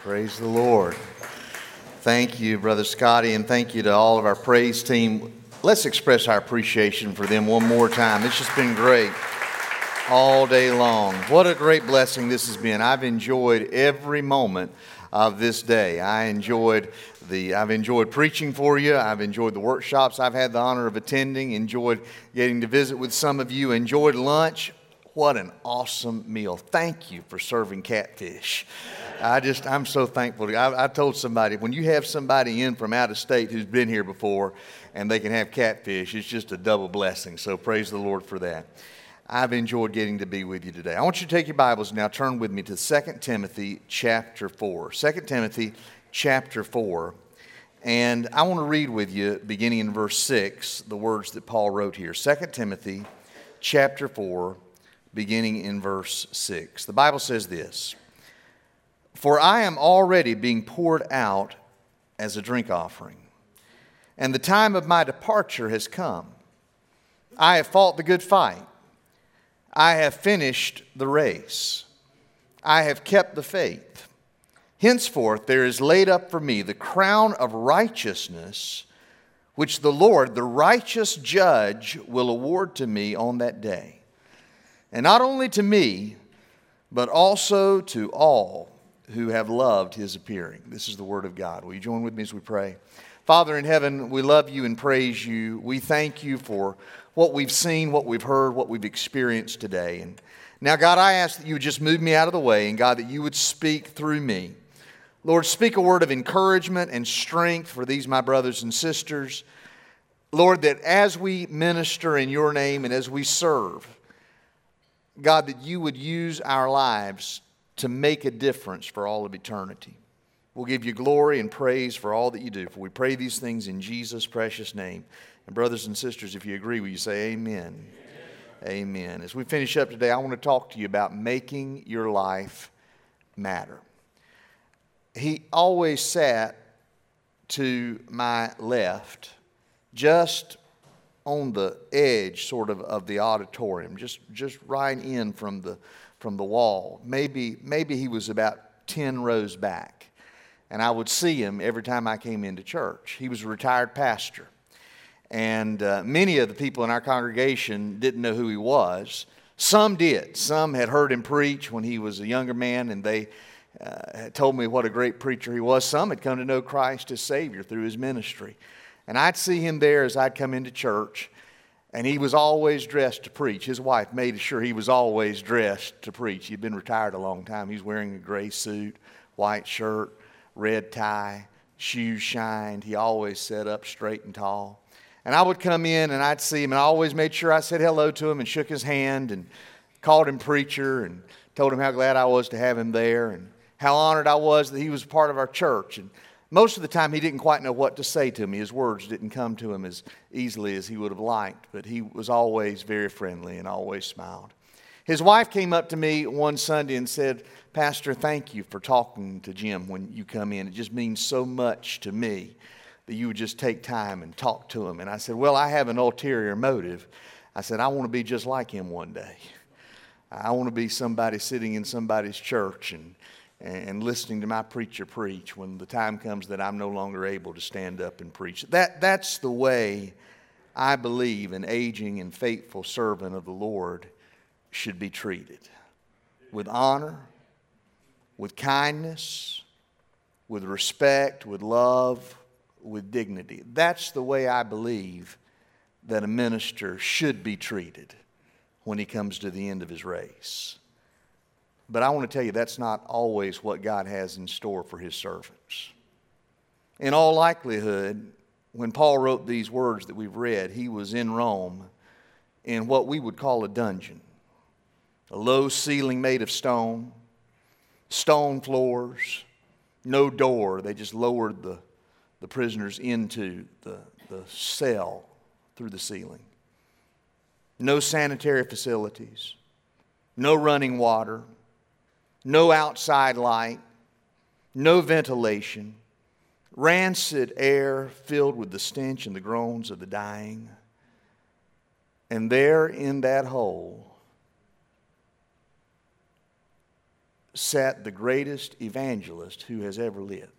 Praise the Lord. Thank you, Brother Scotty, and thank you to all of our praise team. Let's express our appreciation for them one more time. It's just been great all day long. What a great blessing this has been. I've enjoyed every moment of this day. I've enjoyed preaching for you. I've enjoyed the workshops I've had the honor of attending, enjoyed getting to visit with some of you, enjoyed lunch. What an awesome meal. Thank you for serving catfish. I'm so thankful. I told somebody, when you have somebody in from out of state who's been here before and they can have catfish, it's just a double blessing. So praise the Lord for that. I've enjoyed getting to be with you today. I want you to take your Bibles now, turn with me to 2 Timothy chapter 4. 2 Timothy chapter 4. And I want to read with you, beginning in verse 6, the words that Paul wrote here. 2 Timothy chapter 4, beginning in verse 6. The Bible says this: "For I am already being poured out as a drink offering, and the time of my departure has come. I have fought the good fight. I have finished the race. I have kept the faith. Henceforth there is laid up for me the crown of righteousness, which the Lord, the righteous judge, will award to me on that day. And not only to me, but also to all who have loved his appearing." This is the word of God. Will you join with me as we pray? Father in heaven, we love you and praise you. We thank you for what we've seen, what we've heard, what we've experienced today. And now, God, I ask that you would just move me out of the way, and God, that you would speak through me. Lord, speak a word of encouragement and strength for these, my brothers and sisters. Lord, that as we minister in your name and as we serve, God, that you would use our lives to make a difference for all of eternity. We'll give you glory and praise for all that you do. For we pray these things in Jesus' precious name. And brothers and sisters, if you agree, will you say amen? Amen. As we finish up today, I want to talk to you about making your life matter. He always sat to my left, just on the edge sort of the auditorium, just right in from the wall. Maybe he was about 10 rows back. And I would see him every time I came into church. He was a retired pastor. And many of the people in our congregation didn't know who he was. Some did. Some had heard him preach when he was a younger man, and they had told me what a great preacher he was. Some had come to know Christ as Savior through his ministry. And I'd see him there as I'd come into church, and he was always dressed to preach. His wife made sure he was always dressed to preach. He'd been retired a long time. He was wearing a gray suit, white shirt, red tie, shoes shined. He always sat up straight and tall. And I would come in and I'd see him, and I always made sure I said hello to him and shook his hand and called him preacher and told him how glad I was to have him there and how honored I was that he was part of our church. And most of the time he didn't quite know what to say to me. His words didn't come to him as easily as he would have liked, but he was always very friendly and always smiled. His wife came up to me one Sunday and said, "Pastor, thank you for talking to Jim when you come in. It just means so much to me that you would just take time and talk to him." And I said, "Well, I have an ulterior motive." I said, "I want to be just like him one day. I want to be somebody sitting in somebody's church and listening to my preacher preach when the time comes that I'm no longer able to stand up and preach." That's the way I believe an aging and faithful servant of the Lord should be treated. With honor, with kindness, with respect, with love, with dignity. That's the way I believe that a minister should be treated when he comes to the end of his race. But I want to tell you, that's not always what God has in store for his servants. In all likelihood, when Paul wrote these words that we've read, he was in Rome in what we would call a dungeon. A low ceiling made of stone, stone floors, no door. They just lowered the prisoners into the cell through the ceiling. No sanitary facilities, no running water, no outside light, no ventilation, rancid air filled with the stench and the groans of the dying. And there in that hole sat the greatest evangelist who has ever lived.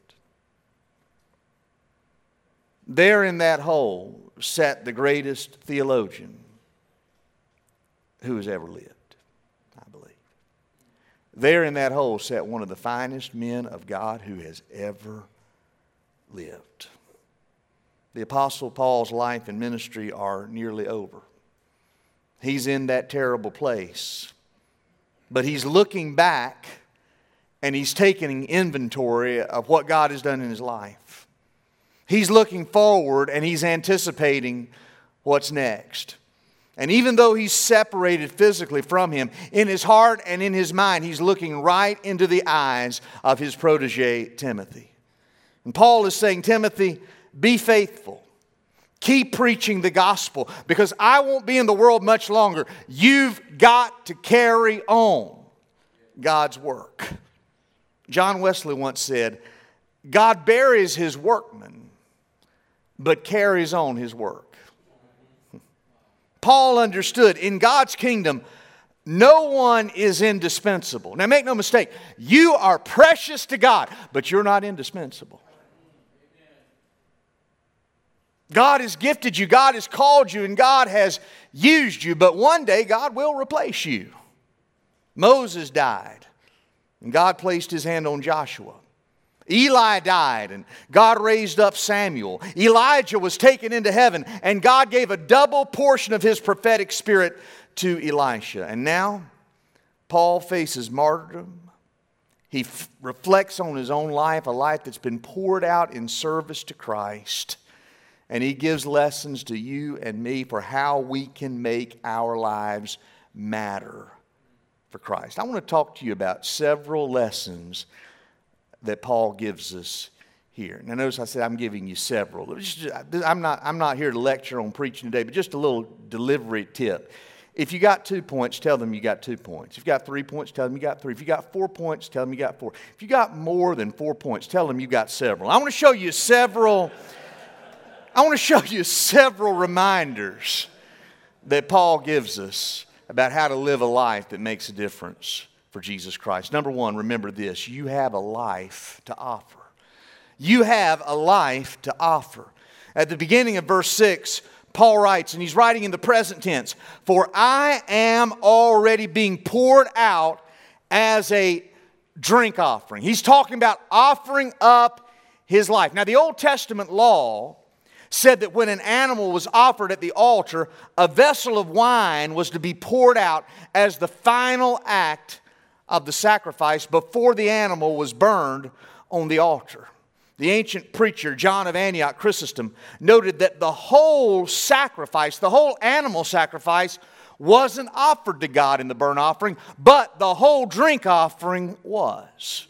There in that hole sat the greatest theologian who has ever lived, I believe. There in that hole sat one of the finest men of God who has ever lived. The Apostle Paul's life and ministry are nearly over. He's in that terrible place. But he's looking back and he's taking inventory of what God has done in his life. He's looking forward and he's anticipating what's next. And even though he's separated physically from him, in his heart and in his mind, he's looking right into the eyes of his protege, Timothy. And Paul is saying, Timothy, be faithful. Keep preaching the gospel because I won't be in the world much longer. You've got to carry on God's work. John Wesley once said, God buries his workmen, but carries on his work. Paul understood in God's kingdom, no one is indispensable. Now make no mistake, you are precious to God, but you're not indispensable. God has gifted you, God has called you, and God has used you, but one day God will replace you. Moses died, and God placed his hand on Joshua. Eli died, and God raised up Samuel. Elijah was taken into heaven, and God gave a double portion of his prophetic spirit to Elisha. And now, Paul faces martyrdom. He reflects on his own life, a life that's been poured out in service to Christ. And he gives lessons to you and me for how we can make our lives matter for Christ. I want to talk to you about several lessons that Paul gives us here. Now notice I said I'm giving you several. I'm not here to lecture on preaching today, but just a little delivery tip. If you got 2 points, tell them you got 2 points. If you got 3 points, tell them you got 3. If you got 4 points, tell them you got 4. If you got more than 4 points, tell them you got several. I want to show you several reminders that Paul gives us about how to live a life that makes a difference for Jesus Christ. Number one, remember this. You have a life to offer. You have a life to offer. At the beginning of verse 6, Paul writes, and he's writing in the present tense, for I am already being poured out as a drink offering. He's talking about offering up his life. Now, the Old Testament law said that when an animal was offered at the altar, a vessel of wine was to be poured out as the final act of the sacrifice before the animal was burned on the altar. The ancient preacher, John of Antioch, Chrysostom, noted that the whole sacrifice, the whole animal sacrifice, wasn't offered to God in the burnt offering, but the whole drink offering was.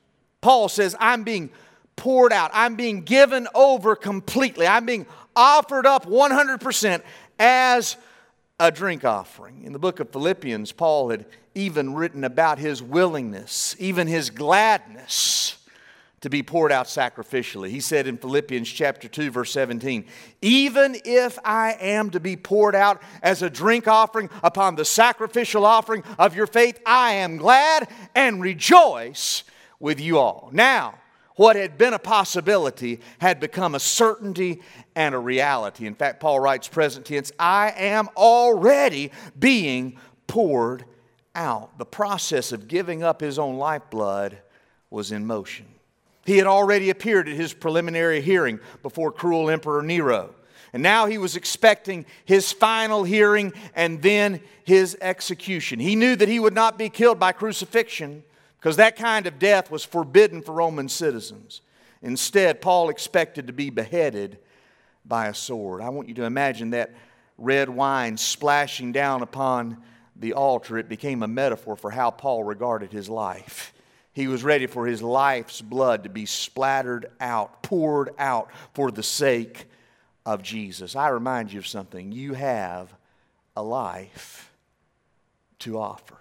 Paul says, I'm being poured out. I'm being given over completely. I'm being offered up 100% as a drink offering. In the book of Philippians, Paul had even written about his willingness, even his gladness to be poured out sacrificially. He said in Philippians chapter 2, verse 17, even if I am to be poured out as a drink offering upon the sacrificial offering of your faith, I am glad and rejoice with you all. Now, what had been a possibility had become a certainty and a reality. In fact, Paul writes present tense, I am already being poured out. The process of giving up his own lifeblood was in motion. He had already appeared at his preliminary hearing before cruel Emperor Nero. And now he was expecting his final hearing and then his execution. He knew that he would not be killed by crucifixion, because that kind of death was forbidden for Roman citizens. Instead, Paul expected to be beheaded by a sword. I want you to imagine that red wine splashing down upon the altar. It became a metaphor for how Paul regarded his life. He was ready for his life's blood to be splattered out, poured out for the sake of Jesus. I remind you of something. You have a life to offer.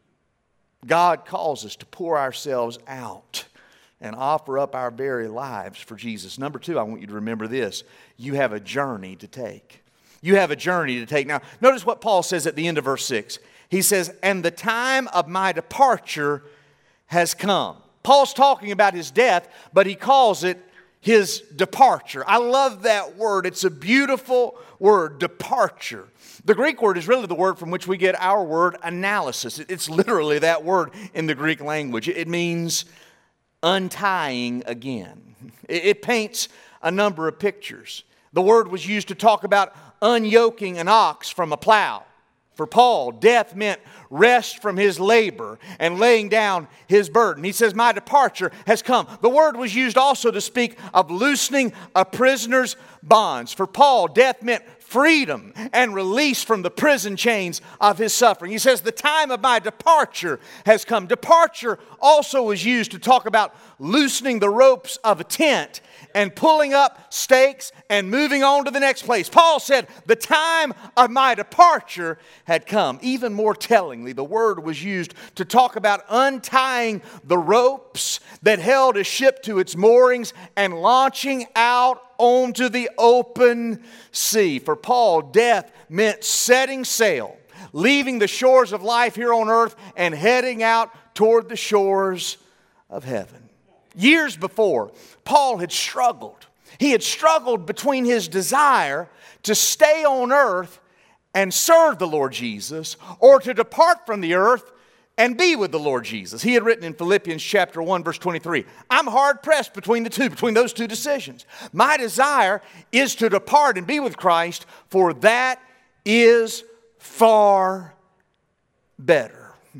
God calls us to pour ourselves out and offer up our very lives for Jesus. Number two, I want you to remember this. You have a journey to take. You have a journey to take. Now, notice what Paul says at the end of verse 6. He says, and the time of my departure has come. Paul's talking about his death, but he calls it his departure. I love that word. It's a beautiful word, departure. The Greek word is really the word from which we get our word analysis. It's literally that word in the Greek language. It means untying again. It paints a number of pictures. The word was used to talk about unyoking an ox from a plow. For Paul, death meant rest from his labor and laying down his burden. He says, my departure has come. The word was used also to speak of loosening a prisoner's bonds. For Paul, death meant freedom and release from the prison chains of his suffering. He says, the time of my departure has come. Departure also was used to talk about loosening the ropes of a tent and pulling up stakes and moving on to the next place. Paul said, the time of my departure had come. Even more tellingly, the word was used to talk about untying the ropes that held a ship to its moorings and launching out onto the open sea. For Paul, death meant setting sail, leaving the shores of life here on earth and heading out toward the shores of heaven. Years before, Paul had struggled. He had struggled between his desire to stay on earth and serve the Lord Jesus, or to depart from the earth and be with the Lord Jesus. He had written in Philippians chapter 1, verse 23, I'm hard pressed between those two decisions. My desire is to depart and be with Christ, for that is far better.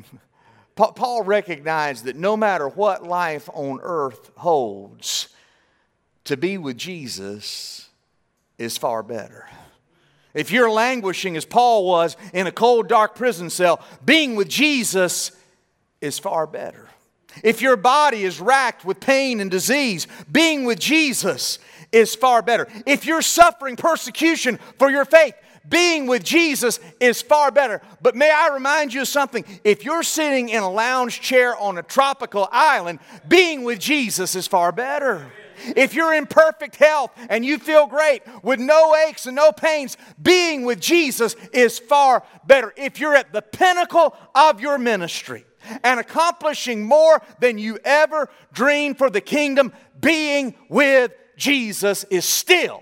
Paul recognized that no matter what life on earth holds, to be with Jesus is far better. If you're languishing as Paul was in a cold, dark prison cell, being with Jesus is far better. If your body is racked with pain and disease, being with Jesus is far better. If you're suffering persecution for your faith, being with Jesus is far better. But may I remind you of something? If you're sitting in a lounge chair on a tropical island, being with Jesus is far better. If you're in perfect health and you feel great with no aches and no pains, being with Jesus is far better. If you're at the pinnacle of your ministry and accomplishing more than you ever dreamed for the kingdom, being with Jesus is still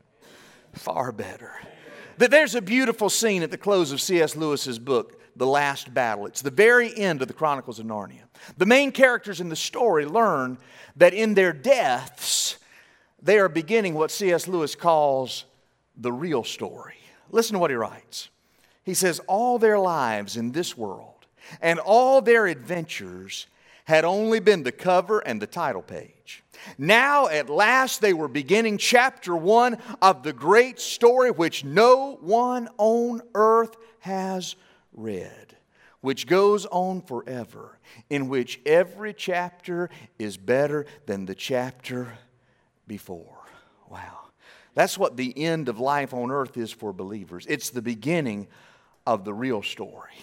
far better. There's a beautiful scene at the close of C.S. Lewis's book, The Last Battle. It's the very end of the Chronicles of Narnia. The main characters in the story learn that in their deaths, they are beginning what C.S. Lewis calls the real story. Listen to what he writes. He says, all their lives in this world and all their adventures had only been the cover and the title page. Now, at last, they were beginning chapter 1 of the great story which no one on earth has read, which goes on forever, in which every chapter is better than the chapter before. Wow. That's what the end of life on earth is for believers. It's the beginning of the real story.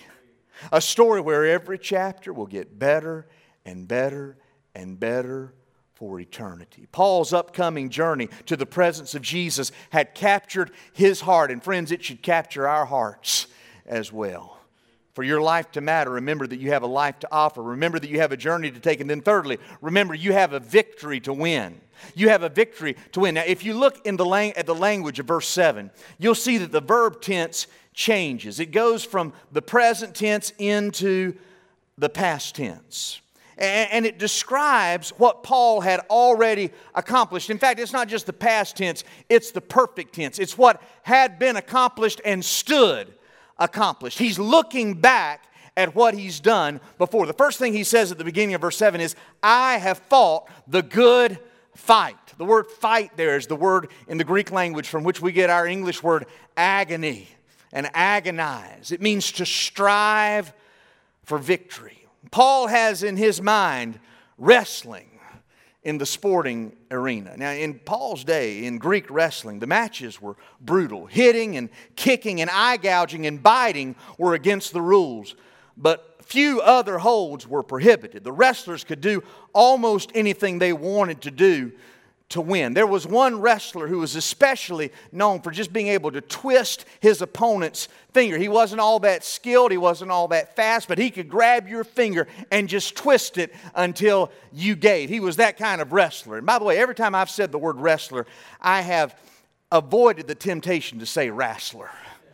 A story where every chapter will get better and better and better for eternity. Paul's upcoming journey to the presence of Jesus had captured his heart. And friends, it should capture our hearts as well. For your life to matter, remember that you have a life to offer. Remember that you have a journey to take. And then thirdly, remember you have a victory to win. You have a victory to win. Now, if you look at the language of verse 7, you'll see that the verb tense changes. It goes from the present tense into the past tense. And it describes what Paul had already accomplished. In fact, it's not just the past tense, it's the perfect tense. It's what had been accomplished and stood accomplished. He's looking back at what he's done before. The first thing he says at the beginning of verse 7 is, I have fought the good fight. The word fight there is the word in the Greek language from which we get our English word agony and agonize. It means to strive for victory. Paul has in his mind wrestling in the sporting arena. Now, in Paul's day, in Greek wrestling, the matches were brutal. Hitting and kicking and eye gouging and biting were against the rules. But few other holds were prohibited. The wrestlers could do almost anything they wanted to do to win. There was one wrestler who was especially known for just being able to twist his opponent's finger. He wasn't all that skilled, he wasn't all that fast, but he could grab your finger and just twist it until you gave. He was that kind of wrestler. And by the way, every time I've said the word wrestler, I have avoided the temptation to say wrestler.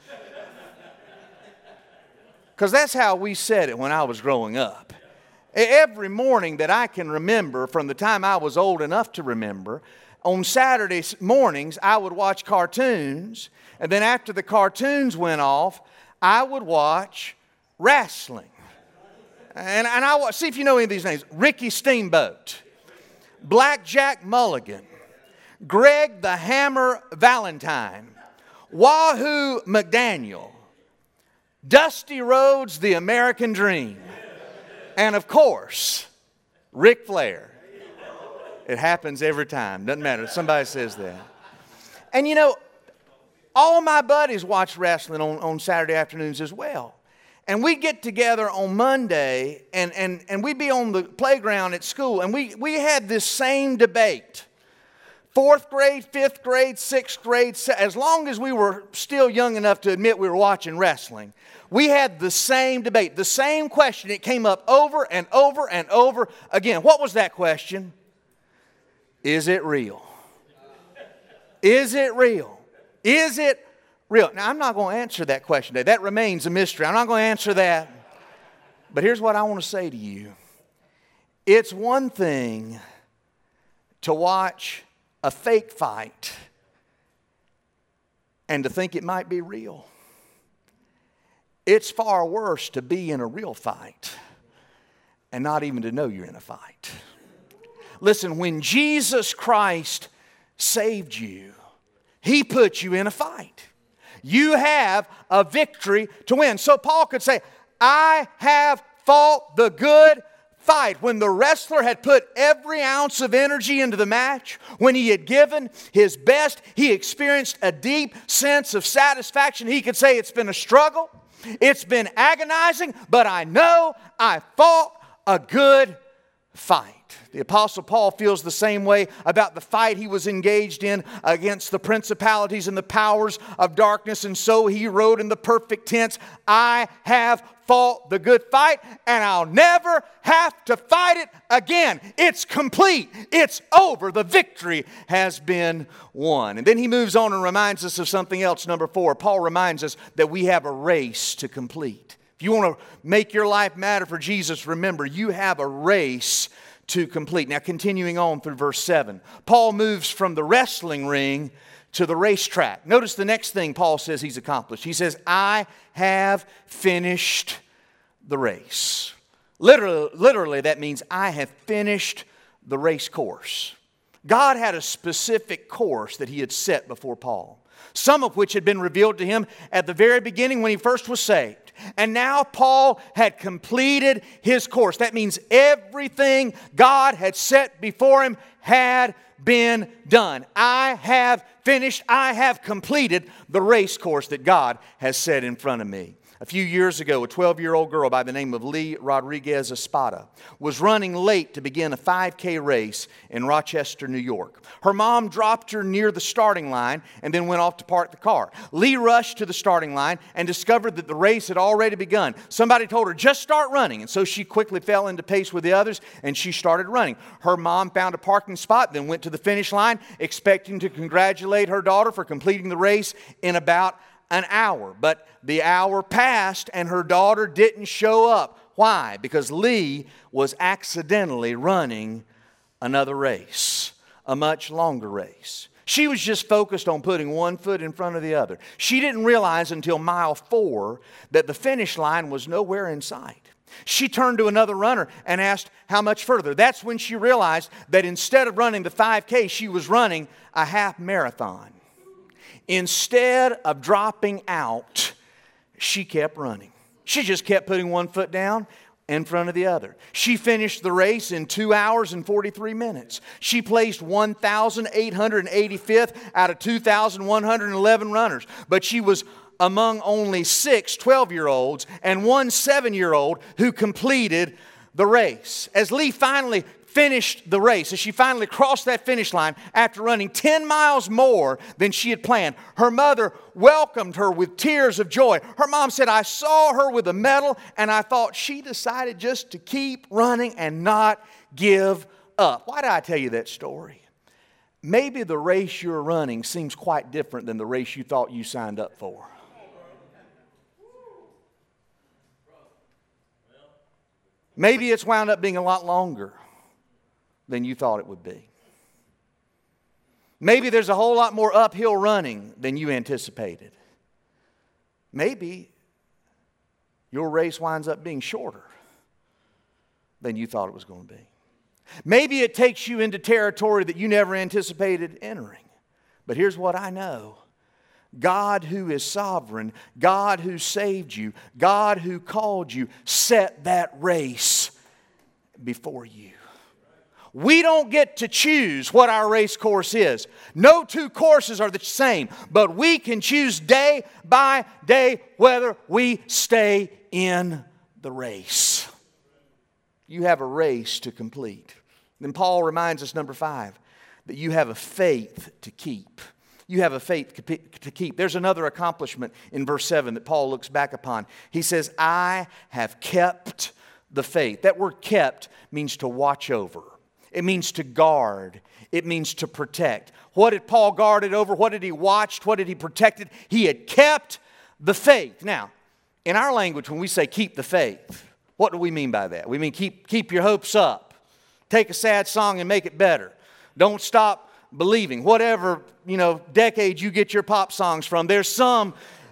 Because that's how we said it when I was growing up. Every morning that I can remember, from the time I was old enough to remember, on Saturday mornings I would watch cartoons, and then after the cartoons went off, I would watch wrestling. And I see if you know any of these names. Ricky Steamboat, Blackjack Mulligan, Greg the Hammer Valentine, Wahoo McDaniel, Dusty Rhodes the American Dream, and of course, Ric Flair. It happens every time. Doesn't matter. Somebody says that. And you know, all my buddies watch wrestling on Saturday afternoons as well. And we'd get together on Monday and we'd be on the playground at school, and we had this same debate. 4th grade, 5th grade, 6th grade, as long as we were still young enough to admit we were watching wrestling, we had the same debate, the same question. It came up over and over and over again. What was that question? Is it real? Is it real? Is it real? Now, I'm not going to answer that question today. That remains a mystery. I'm not going to answer that. But here's what I want to say to you. It's one thing to watch a fake fight and to think it might be real. It's far worse to be in a real fight and not even to know you're in a fight. Listen, when Jesus Christ saved you, He put you in a fight. You have a victory to win. So Paul could say, I have fought the good fight. When the wrestler had put every ounce of energy into the match, when he had given his best, he experienced a deep sense of satisfaction. He could say, it's been a struggle, it's been agonizing, but I know I fought a good fight. The Apostle Paul feels the same way about the fight he was engaged in against the principalities and the powers of darkness. And so he wrote in the perfect tense, I have fought the good fight, and I'll never have to fight it again. It's complete. It's over. The victory has been won. And then he moves on and reminds us of something else. Number 4, Paul reminds us that we have a race to complete. If you want to make your life matter for Jesus, remember, you have a race to complete. Now, continuing on through verse 7, Paul moves from the wrestling ring to the racetrack. Notice the next thing Paul says he's accomplished. He says, I have finished the race. Literally, that means I have finished the race course. God had a specific course that He had set before Paul, some of which had been revealed to him at the very beginning when he first was saved. And now Paul had completed his course. That means everything God had set before him had been done. I have finished, I have completed the race course that God has set in front of me. A few years ago, a 12-year-old girl by the name of Lee Rodriguez Espada was running late to begin a 5K race in Rochester, New York. Her mom dropped her near the starting line and then went off to park the car. Lee rushed to the starting line and discovered that the race had already begun. Somebody told her, just start running. And so she quickly fell into pace with the others and she started running. Her mom found a parking spot, then went to the finish line, expecting to congratulate her daughter for completing the race in about an hour. But the hour passed and her daughter didn't show up. Why? Because Lee was accidentally running another race, a much longer race. She was just focused on putting one foot in front of the other. She didn't realize until mile 4 that the finish line was nowhere in sight. She turned to another runner and asked how much further. That's when she realized that instead of running the 5K, she was running a half marathon. Instead of dropping out, she kept running. She just kept putting one foot down in front of the other. She finished the race in 2 hours and 43 minutes. She placed 1,885th out of 2,111 runners. But she was among only 6 12-year-olds and one 7-year-old who completed the race. As Lee finally finished the race, as she finally crossed that finish line after running 10 miles more than she had planned, her mother welcomed her with tears of joy. Her mom said, I saw her with a medal and I thought she decided just to keep running and not give up. Why did I tell you that story? Maybe the race you're running seems quite different than the race you thought you signed up for. Maybe it's wound up being a lot longer than you thought it would be. Maybe there's a whole lot more uphill running than you anticipated. Maybe your race winds up being shorter than you thought it was going to be. Maybe it takes you into territory that you never anticipated entering. But here's what I know. God who is sovereign, God who saved you, God who called you, set that race before you. We don't get to choose what our race course is. No two courses are the same, but we can choose day by day whether we stay in the race. You have a race to complete. Then Paul reminds us, number 5, that you have a faith to keep. You have a faith to keep. There's another accomplishment in verse 7 that Paul looks back upon. He says, I have kept the faith. That word kept means to watch over. It means to guard. It means to protect. What did Paul guarded over? What did he watched? What did he protected? He had kept the faith. Now, in our language, when we say keep the faith, what do we mean by that? We mean keep your hopes up. Take a sad song and make it better. Don't stop believing. Whatever, decade you get your pop songs from, there's some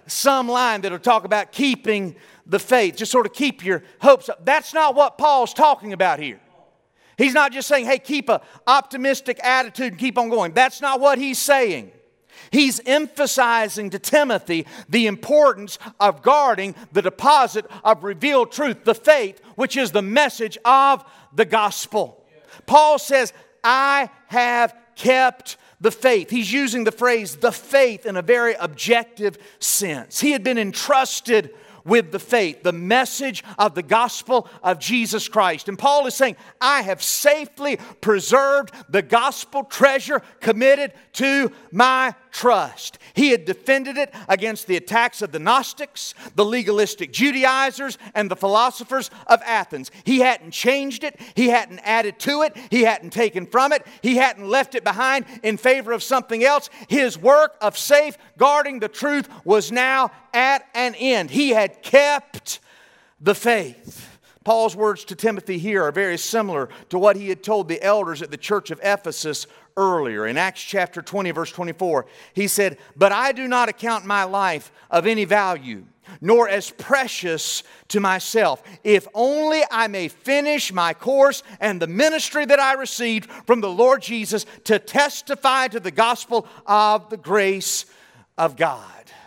line that'll talk about keeping the faith. Just sort of keep your hopes up. That's not what Paul's talking about here. He's not just saying, hey, keep an optimistic attitude and keep on going. That's not what he's saying. He's emphasizing to Timothy the importance of guarding the deposit of revealed truth, the faith, which is the message of the gospel. Paul says, I have kept the faith. He's using the phrase, the faith, in a very objective sense. He had been entrusted with the faith, the message of the gospel of Jesus Christ. And Paul is saying, I have safely preserved the gospel treasure committed to my trust. He had defended it against the attacks of the Gnostics, the legalistic Judaizers, and the philosophers of Athens. He hadn't changed it. He hadn't added to it. He hadn't taken from it. He hadn't left it behind in favor of something else. His work of safeguarding the truth was now at an end. He had kept the faith. Paul's words to Timothy here are very similar to what he had told the elders at the church of Ephesus earlier. In Acts chapter 20, verse 24, he said, but I do not account my life of any value, nor as precious to myself, if only I may finish my course and the ministry that I received from the Lord Jesus to testify to the gospel of the grace of God.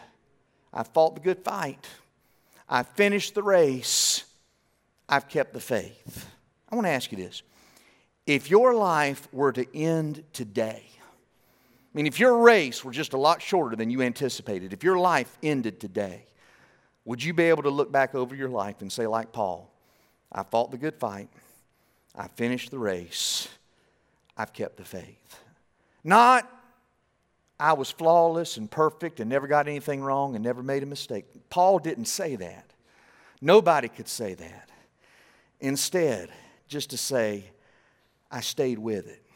I fought the good fight. I finished the race. I've kept the faith. I want to ask you this. If your life were to end today, if your race were just a lot shorter than you anticipated, if your life ended today, would you be able to look back over your life and say, like Paul, I fought the good fight, I finished the race, I've kept the faith? Not, I was flawless and perfect and never got anything wrong and never made a mistake. Paul didn't say that. Nobody could say that. Instead, just to say, I stayed with it.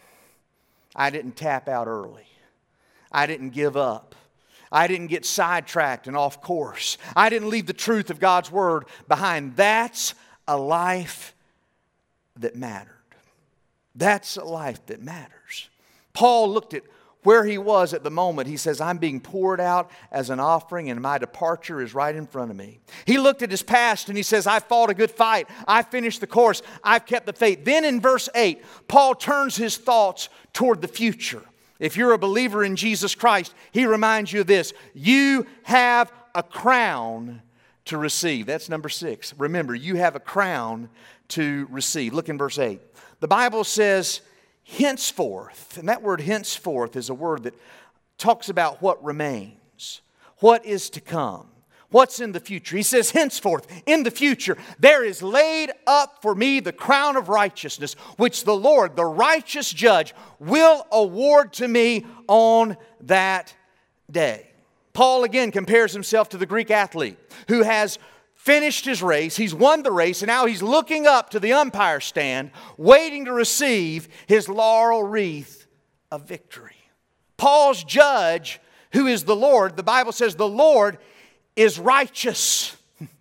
I didn't tap out early. I didn't give up. I didn't get sidetracked and off course. I didn't leave the truth of God's Word behind. That's a life that mattered. That's a life that matters. Paul looked at where he was at the moment. He says, I'm being poured out as an offering and my departure is right in front of me. He looked at his past and he says, I fought a good fight. I finished the course. I've kept the faith. Then in verse 8, Paul turns his thoughts toward the future. If you're a believer in Jesus Christ, he reminds you of this. You have a crown to receive. That's number 6. Remember, you have a crown to receive. Look in verse 8. The Bible says, henceforth, and that word henceforth is a word that talks about what remains, what is to come, What's in the future? He says, henceforth, in the future, there is laid up for me the crown of righteousness, which the Lord, the righteous judge, will award to me on that day. Paul again compares himself to the Greek athlete who has finished his race. He's won the race, and now he's looking up to the umpire stand, waiting to receive his laurel wreath of victory. Paul's judge, who is the Lord, the Bible says the Lord is righteous.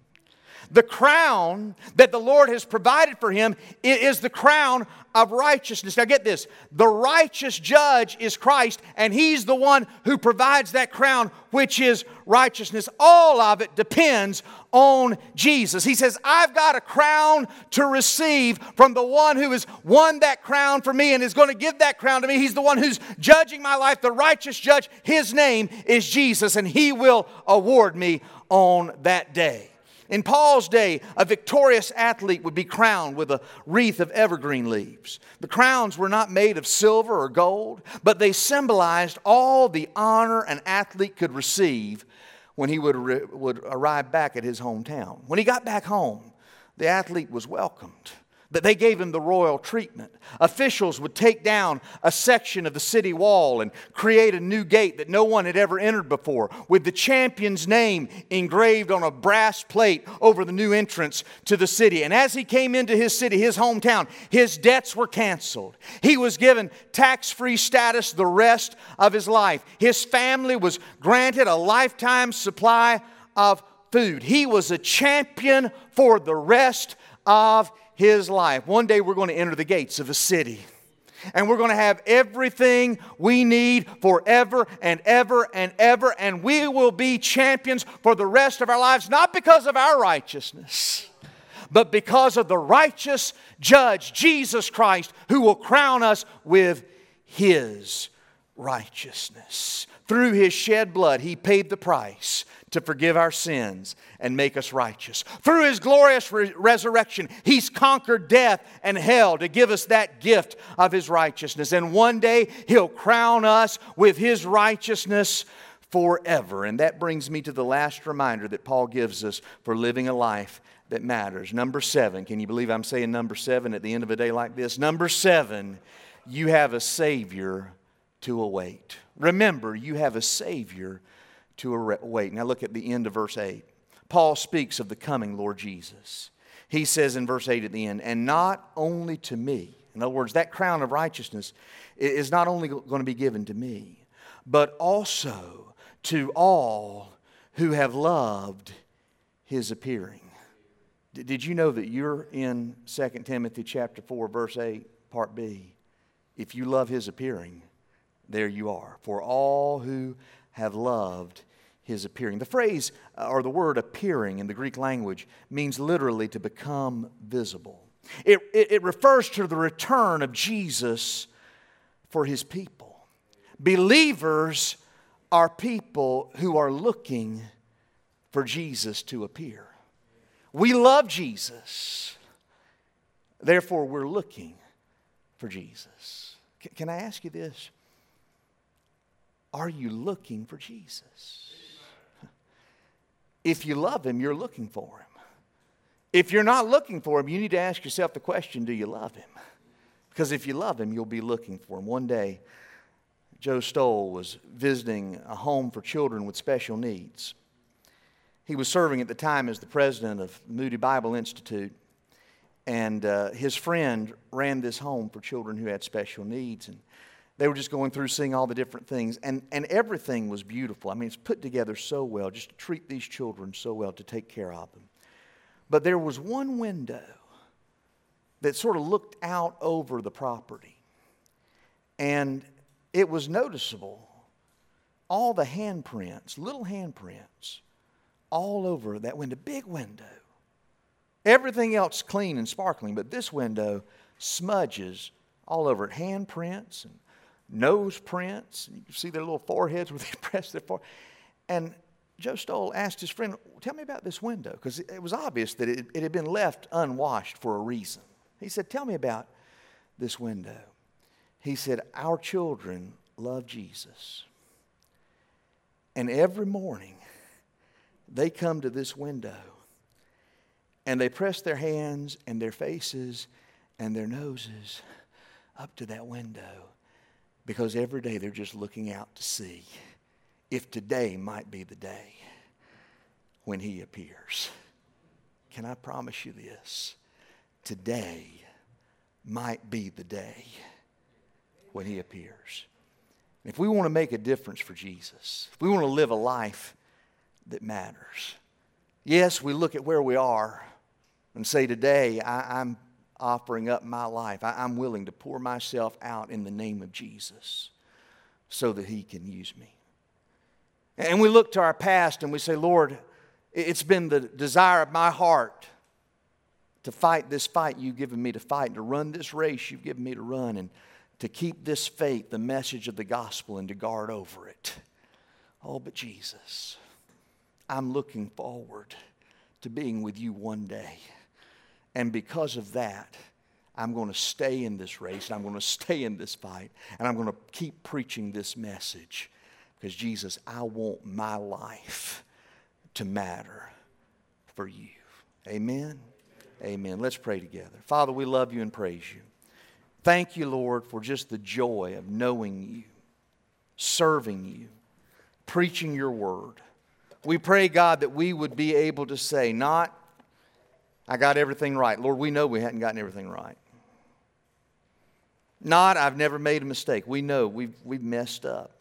The crown that the Lord has provided for him is the crown of righteousness. Now get this. The righteous judge is Christ, and He's the one who provides that crown, which is righteousness. All of it depends on Jesus. He says, I've got a crown to receive from the one who has won that crown for me and is going to give that crown to me. He's the one who's judging my life, the righteous judge. His name is Jesus, and He will award me on that day. In Paul's day, a victorious athlete would be crowned with a wreath of evergreen leaves. The crowns were not made of silver or gold, but they symbolized all the honor an athlete could receive when he would arrive back at his hometown. When he got back home, the athlete was welcomed. That they gave him the royal treatment. Officials would take down a section of the city wall and create a new gate that no one had ever entered before, with the champion's name engraved on a brass plate over the new entrance to the city. And as he came into his city, his hometown, his debts were canceled. He was given tax-free status the rest of his life. His family was granted a lifetime supply of food. He was a champion for the rest of his life. One day we're going to enter the gates of a city, and we're going to have everything we need forever and ever and ever, and we will be champions for the rest of our lives, not because of our righteousness, but because of the righteous judge, Jesus Christ, who will crown us with His righteousness. Through His shed blood, He paid the price to forgive our sins and make us righteous. Through His glorious resurrection, He's conquered death and hell to give us that gift of His righteousness. And one day, He'll crown us with His righteousness forever. And that brings me to the last reminder that Paul gives us for living a life that matters. Number 7. Can you believe I'm saying number 7 at the end of a day like this? Number 7, you have a Savior to await. Remember, you have a Savior to await. Now look at the end of verse 8. Paul speaks of the coming Lord Jesus. He says in verse 8 at the end, and not only to me. In other words, that crown of righteousness is not only going to be given to me, but also to all who have loved His appearing. Did you know that you're in 2 Timothy chapter 4, verse 8, part B? If you love His appearing, there you are. For all who have loved His appearing. The phrase or the word appearing in the Greek language means literally to become visible. It refers to the return of Jesus for His people. Believers are people who are looking for Jesus to appear. We love Jesus. Therefore, we're looking for Jesus. Can I ask you this? Are you looking for Jesus? If you love Him, you're looking for Him. If you're not looking for Him, you need to ask yourself the question, do you love Him? Because if you love Him, you'll be looking for Him. One day, Joe Stoll was visiting a home for children with special needs. He was serving at the time as the president of Moody Bible Institute, and his friend ran this home for children who had special needs, and they were just going through seeing all the different things, and everything was beautiful. I mean, it's put together so well, just to treat these children so well, to take care of them. But there was one window that sort of looked out over the property, and it was noticeable. All the handprints, little handprints, all over that window, big window. Everything else clean and sparkling, but this window, smudges all over it, handprints and nose prints. You can see their little foreheads where they press their forehead. And Joe Stoll asked his friend, tell me about this window, because it was obvious that it had been left unwashed for a reason. He said, tell me about this window. He said, our children love Jesus. And every morning, they come to this window and they press their hands and their faces and their noses up to that window because every day they're just looking out to see if today might be the day when He appears. Can I promise you this? Today might be the day when He appears. If we want to make a difference for Jesus, if we want to live a life that matters, yes, we look at where we are and say, today I'm offering up my life. I'm willing to pour myself out in the name of Jesus so that He can use me. And we look to our past and we say, Lord, it's been the desire of my heart to fight this fight you've given me to fight, and to run this race you've given me to run, and to keep this faith, the message of the gospel, and to guard over it. Oh, but Jesus, I'm looking forward to being with you one day. And because of that, I'm going to stay in this race, and I'm going to stay in this fight, and I'm going to keep preaching this message. Because Jesus, I want my life to matter for you. Amen? Amen. Let's pray together. Father, we love you and praise you. Thank you, Lord, for just the joy of knowing you, serving you, preaching your word. We pray, God, that we would be able to say, not, I got everything right. Lord, we know we hadn't gotten everything right. Not, I've never made a mistake. We know we've messed up.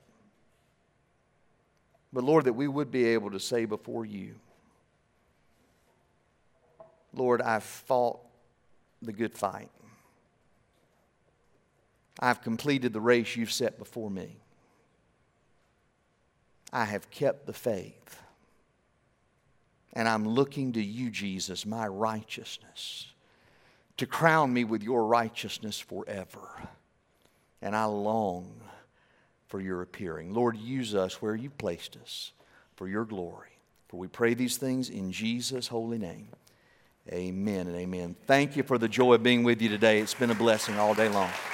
But Lord, that we would be able to say before you, Lord, I've fought the good fight. I've completed the race you've set before me. I have kept the faith. And I'm looking to you, Jesus, my righteousness, to crown me with your righteousness forever. And I long for your appearing. Lord, use us where you placed us for your glory. For we pray these things in Jesus' holy name. Amen and amen. Thank you for the joy of being with you today. It's been a blessing all day long.